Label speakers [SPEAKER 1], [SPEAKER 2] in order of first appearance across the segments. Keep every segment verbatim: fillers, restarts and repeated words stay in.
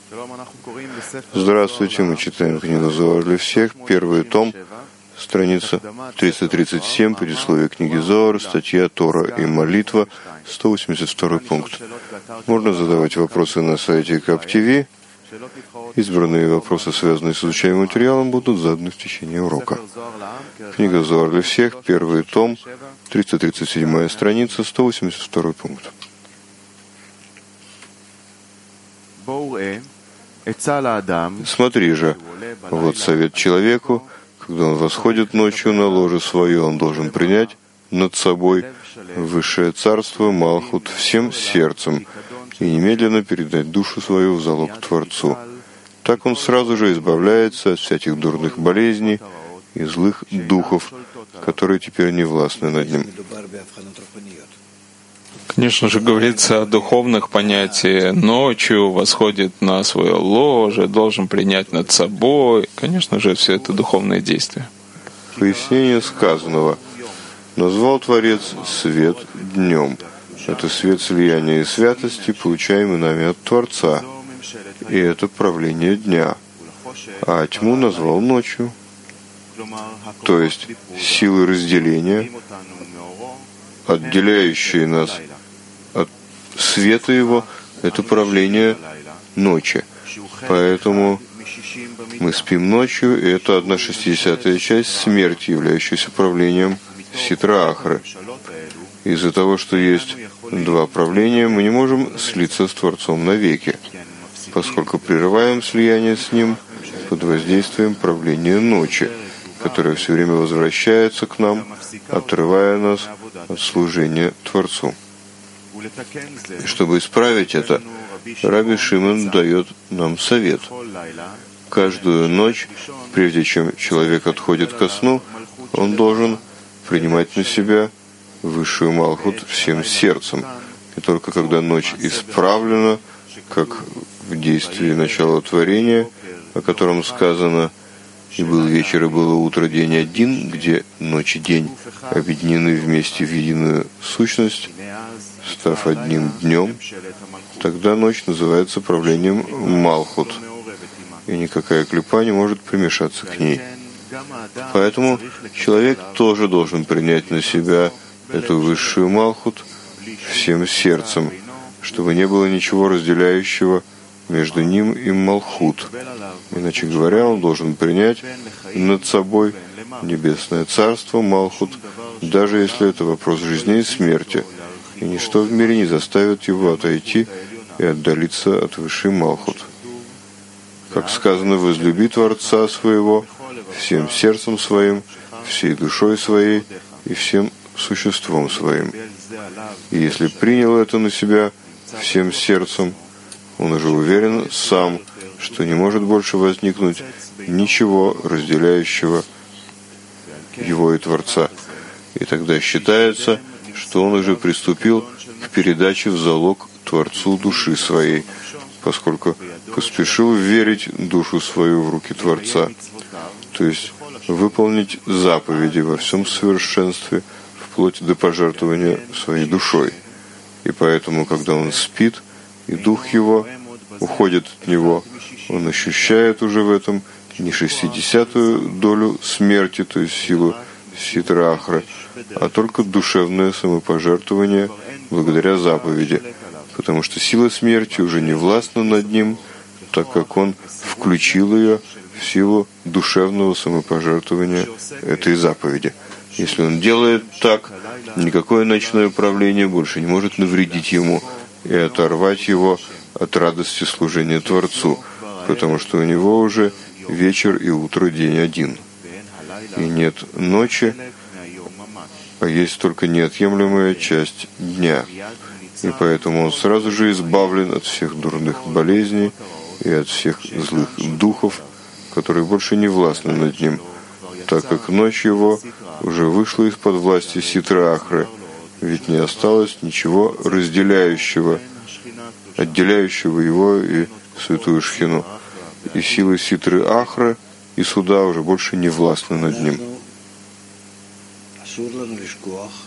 [SPEAKER 1] Здравствуйте, мы читаем книгу Зоар для всех, первый том, страница триста тридцать семь, предисловие книги Зоар, статья Тора и молитва, сто восемьдесят второй пункт. Можно задавать вопросы на сайте КапТВ. Избранные вопросы, связанные с изучаемым материалом, будут заданы в течение урока. Книга Зоар для всех, первый том, триста тридцать седьмая страница, сто восемьдесят второй пункт. Смотри же, вот совет человеку, когда он восходит ночью на ложе свое, он должен принять над собой высшее царство Малхут всем сердцем и немедленно передать душу свою в залог Творцу. Так он сразу же избавляется от всяких дурных болезней и злых духов, которые теперь не властны над ним.
[SPEAKER 2] Конечно же, говорится о духовных понятиях. Ночью восходит на свое ложе, должен принять над собой. Конечно же, все это духовные действия.
[SPEAKER 1] Пояснение сказанного. Назвал Творец свет днем. Это свет слияния и святости, получаемый нами от Творца. И это правление дня. А тьму назвал ночью. То есть силы разделения, отделяющие нас от света его, это правление ночи. Поэтому мы спим ночью, и это одна шестидесятая часть смерти, являющаяся правлением Ситра Ахры. Из-за того, что есть два правления, мы не можем слиться с Творцом навеки, поскольку прерываем слияние с Ним под воздействием правления ночи, которое все время возвращается к нам, отрывая нас от служения Творцу. И чтобы исправить это, Раби Шимон дает нам совет. Каждую ночь, прежде чем человек отходит ко сну, он должен принимать на себя высшую Малхут всем сердцем. И только когда ночь исправлена, как в действии начала творения, о котором сказано «И был вечер, и было утро, день один», где ночь и день объединены вместе в единую сущность, став одним днем, тогда ночь называется правлением Малхут, и никакая клипа не может примешаться к ней. Поэтому человек тоже должен принять на себя эту высшую Малхут всем сердцем, чтобы не было ничего разделяющего между ним и Малхут. Иначе говоря, он должен принять над собой небесное царство Малхут, даже если это вопрос жизни и смерти, и ничто в мире не заставит его отойти и отдалиться от высшей Малхут. Как сказано, возлюби Творца своего всем сердцем своим, всей душой своей и всем существом своим. И если принял это на себя всем сердцем, он уже уверен сам, что не может больше возникнуть ничего разделяющего его и Творца. И тогда считается, что он уже приступил к передаче в залог Творцу души своей, поскольку поспешил верить душу свою в руки Творца, то есть выполнить заповеди во всем совершенстве, вплоть до пожертвования своей душой. И поэтому, когда он спит, и дух его уходит от него, он ощущает уже в этом не шестидесятую долю смерти, то есть силу Ситра Ахры, а только душевное самопожертвование благодаря заповеди, потому что сила смерти уже не властна над ним, так как он включил ее в силу душевного самопожертвования этой заповеди. Если он делает так, никакое ночное правление больше не может навредить ему и оторвать его от радости служения Творцу, потому что у него уже вечер и утро день один. И нет ночи, а есть только неотъемлемая часть дня. И поэтому он сразу же избавлен от всех дурных болезней и от всех злых духов, которые больше не властны над ним, так как ночь его уже вышла из-под власти Ситра Ахры, ведь не осталось ничего разделяющего, отделяющего его и святую Шхину. И силы Ситры Ахры и суда уже больше не властны над ним.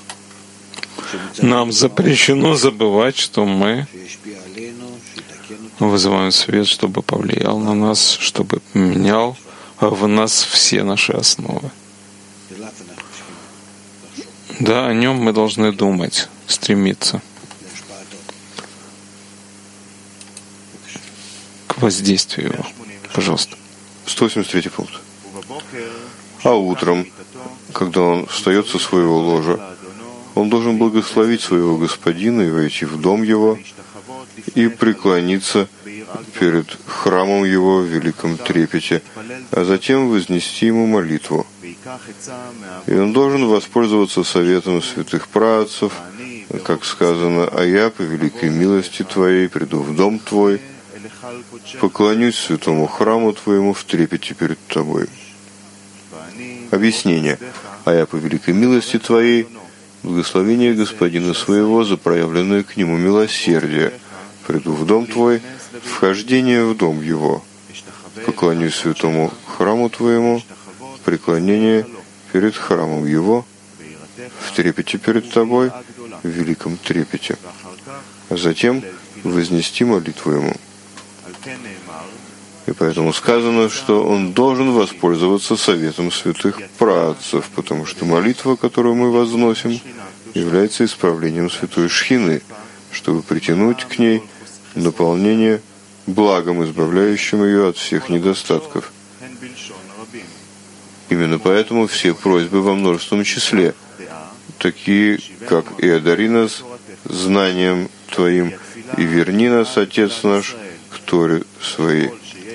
[SPEAKER 2] Нам запрещено забывать, что мы Мы вызываем свет, чтобы повлиял на нас, чтобы менял в нас все наши основы. Да, о нем мы должны думать, стремиться к воздействию его. Пожалуйста.
[SPEAKER 1] сто восемьдесят третий пункт. А утром, когда он встает со своего ложа, он должен благословить своего господина и войти в дом его и преклониться перед храмом его в великом трепете, а затем вознести ему молитву. И он должен воспользоваться советом святых праотцев, как сказано: «А я по великой милости Твоей приду в дом Твой, поклонюсь святому храму Твоему в трепете перед Тобой». Объяснение. «А я по великой милости Твоей» — благословение господина своего за проявленное к нему милосердие. «Приду в дом Твой», — вхождение в дом его. «Поклонюсь святому храму Твоему», — преклонение перед храмом его, в трепете перед Тобой, в великом трепете. А затем вознести молитву ему. И поэтому сказано, что он должен воспользоваться советом святых праотцев, потому что молитва, которую мы возносим, является исправлением святой Шхины, чтобы притянуть к ней наполнение благом, избавляющим ее от всех недостатков. Именно поэтому все просьбы во множественном числе, такие как «И одари нас знанием Твоим, и верни нас, Отец наш, к Торе Своей».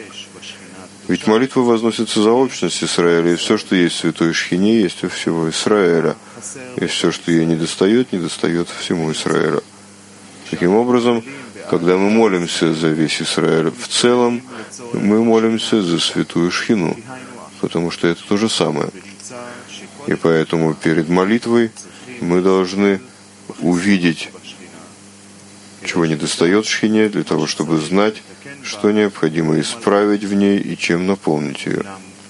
[SPEAKER 1] Ведь молитва возносится за общность Израиля, и все, что есть в Святой Шхине, есть у всего Израиля. И все, что ей недостает, недостает всему Израилю. Таким образом, когда мы молимся за весь Израиль в целом, мы молимся за Святую Шхину, потому что это то же самое. И поэтому перед молитвой мы должны увидеть, чего недостает Шхине, для того, чтобы знать, что необходимо исправить в ней и чем наполнить ее.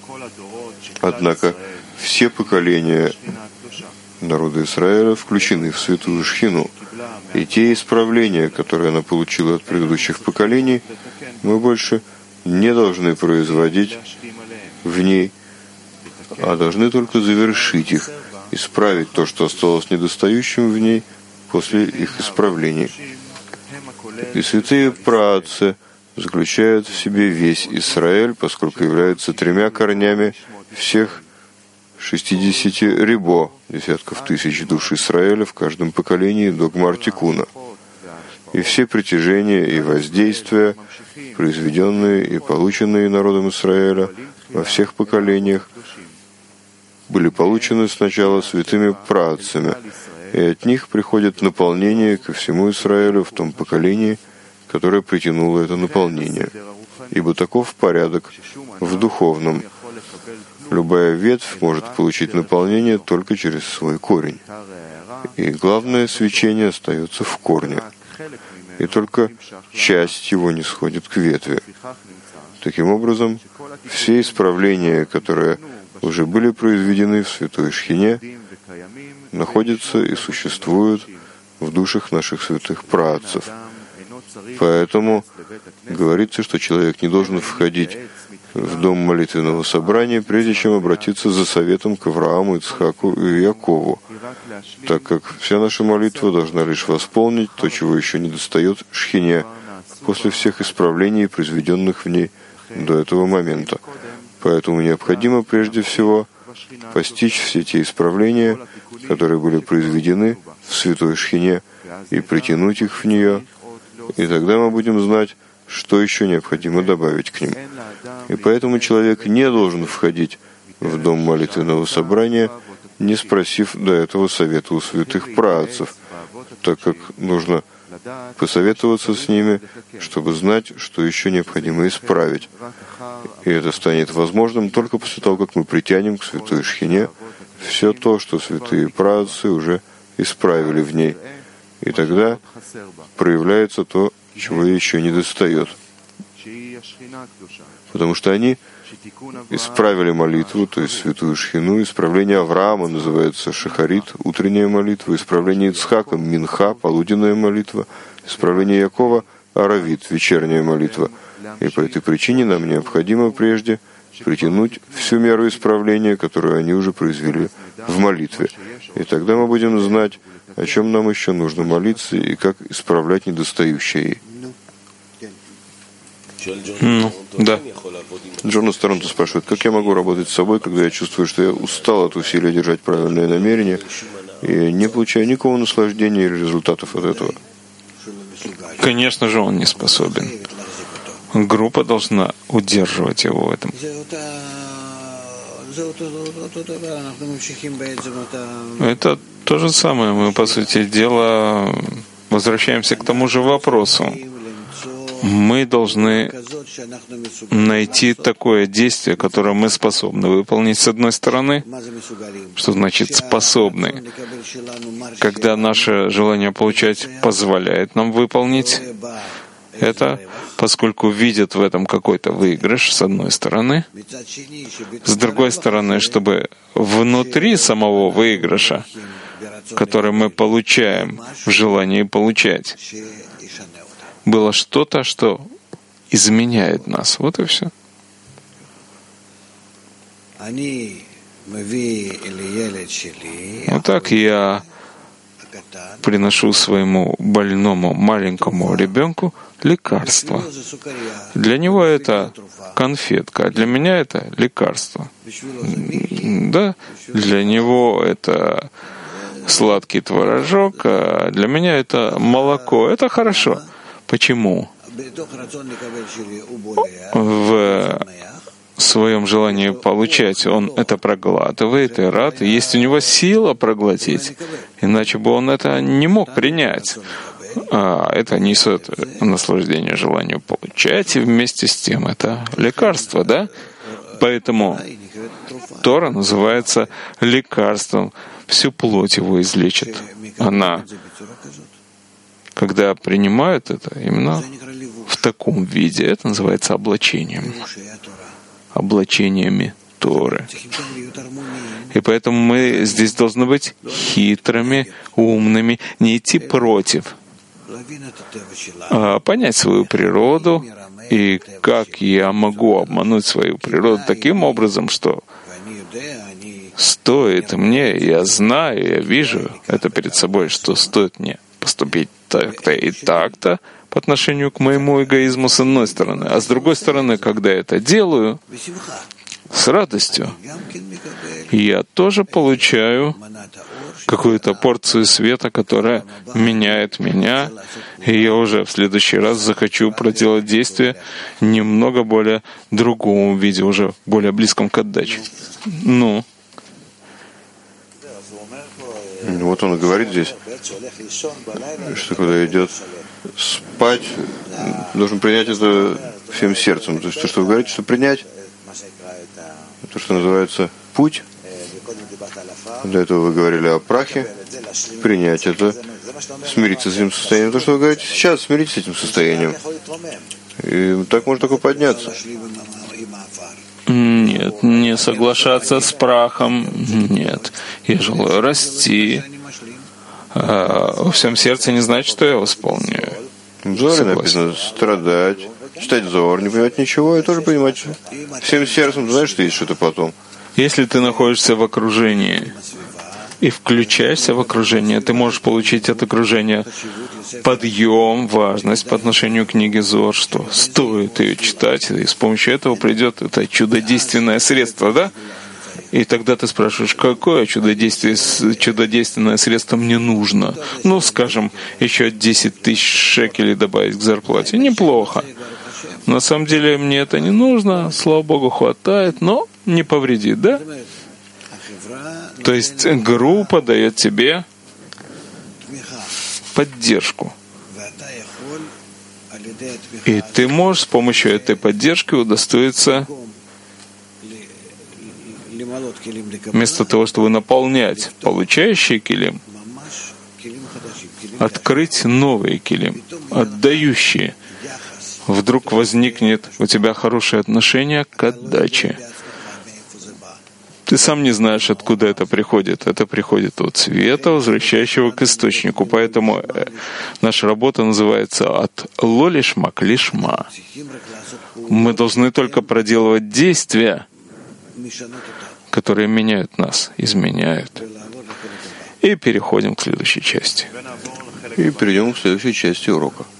[SPEAKER 1] Однако все поколения народа Израиля включены в Святую Шхину, и те исправления, которые она получила от предыдущих поколений, мы больше не должны производить в ней, а должны только завершить их, исправить то, что осталось недостающим в ней после их исправлений. И святые праотцы заключают в себе весь Израиль, поскольку являются тремя корнями всех шестидесяти рибо, десятков тысяч душ Израиля в каждом поколении до Гмар Тикуна. И все притяжения и воздействия, произведенные и полученные народом Израиля во всех поколениях, были получены сначала святыми праотцами, и от них приходит наполнение ко всему Израилю в том поколении, которое притянуло это наполнение. Ибо таков порядок в духовном. Любая ветвь может получить наполнение только через свой корень. И главное свечение остается в корне. И только часть его не сходит к ветви. Таким образом, все исправления, которые уже были произведены в Святой Шхине, находятся и существуют в душах наших святых праотцев. Поэтому говорится, что человек не должен входить в дом молитвенного собрания, прежде чем обратиться за советом к Аврааму, Ицхаку и Якову, так как вся наша молитва должна лишь восполнить то, чего еще не достает Шхине, после всех исправлений, произведенных в ней до этого момента. Поэтому необходимо прежде всего постичь все те исправления, которые были произведены в Святой Шхине, и притянуть их в нее, и тогда мы будем знать, что еще необходимо добавить к ним. И поэтому человек не должен входить в дом молитвенного собрания, не спросив до этого совета у святых праотцев, так как нужно посоветоваться с ними, чтобы знать, что еще необходимо исправить. И это станет возможным только после того, как мы притянем к Святой Шхине все то, что святые праотцы уже исправили в ней. И тогда проявляется то, чего еще не достает. Потому что они исправили молитву, то есть святую Шхину. Исправление Авраама называется Шахарит, утренняя молитва. Исправление Ицхака — Минха, полуденная молитва. Исправление Якова — аравит, вечерняя молитва. И по этой причине нам необходимо прежде притянуть всю меру исправления, которую они уже произвели в молитве. И тогда мы будем знать, о чем нам еще нужно молиться и как исправлять недостающее.
[SPEAKER 2] Ну, да.
[SPEAKER 1] Джон Торонто спрашивает, как я могу работать с собой, когда я чувствую, что я устал от усилия держать правильное намерение и не получаю никакого наслаждения или результатов от этого?
[SPEAKER 2] Конечно же, он не способен. Группа должна удерживать его в этом. Это то же самое. Мы, по сути дела, возвращаемся к тому же вопросу. Мы должны найти такое действие, которое мы способны выполнить с одной стороны. Что значит способны? Когда наше желание получать позволяет нам выполнить это, поскольку видят в этом какой-то выигрыш, с одной стороны. С другой стороны, чтобы внутри самого выигрыша, который мы получаем в желании получать, было что-то, что изменяет нас. Вот и все. Вот так я приношу своему больному маленькому ребенку лекарство. Для него это конфетка, а для меня это лекарство. Да, для него это сладкий творожок, а для меня это молоко. Это хорошо. Почему? В своем желании получать он это проглатывает и рад, и есть у него сила проглотить, иначе бы он это не мог принять. А это несет наслаждение желанию получать, и вместе с тем это лекарство, да? Поэтому Тора называется лекарством, всю плоть его излечит. Она, когда принимают это именно в таком виде, это называется облачением. облачениями Торы. И поэтому мы здесь должны быть хитрыми, умными, не идти против, а понять свою природу и как я могу обмануть свою природу таким образом, что стоит мне, я знаю, я вижу это перед собой, что стоит мне поступить так-то и так-то по отношению к моему эгоизму с одной стороны, а с другой стороны, когда я это делаю, с радостью, я тоже получаю какую-то порцию света, которая меняет меня, и я уже в следующий раз захочу проделать действие немного более другому виде, уже более близком к отдаче. Ну.
[SPEAKER 1] Вот он говорит здесь, что когда идет спать, должен принять это всем сердцем. То есть то, что вы говорите, что принять, то, что называется путь. До этого вы говорили о прахе. Принять это, смириться с этим состоянием. То, что вы говорите сейчас, смиритесь с этим состоянием. И так можно только подняться.
[SPEAKER 2] Нет, не соглашаться с прахом. Нет. Я желаю расти. А во всем сердце не значит, что я его исполняю.
[SPEAKER 1] В Зоре написано страдать, читать Зор, не понимать ничего, и тоже понимать всем сердцем, знаешь, что есть что-то потом.
[SPEAKER 2] Если ты находишься в окружении и включаешься в окружение, ты можешь получить от окружения подъем, важность по отношению к книге Зор, что стоит ее читать, и с помощью этого придет это чудодейственное средство, да? И тогда ты спрашиваешь, какое чудодействие, чудодейственное средство мне нужно? Ну, скажем, еще десять тысяч шекелей добавить к зарплате. Неплохо. На самом деле мне это не нужно, слава Богу, хватает, но не повредит, да? То есть группа дает тебе поддержку. И ты можешь с помощью этой поддержки удостоиться, вместо того, чтобы наполнять получающий килим, открыть новые килим, отдающие. Вдруг возникнет у тебя хорошее отношение к отдаче. Ты сам не знаешь, откуда это приходит. Это приходит от света, возвращающего к источнику. Поэтому наша работа называется «От лолишма к лишма». Мы должны только проделывать действия, которые меняют нас, изменяют. И переходим к следующей части.
[SPEAKER 1] И перейдем к следующей части урока.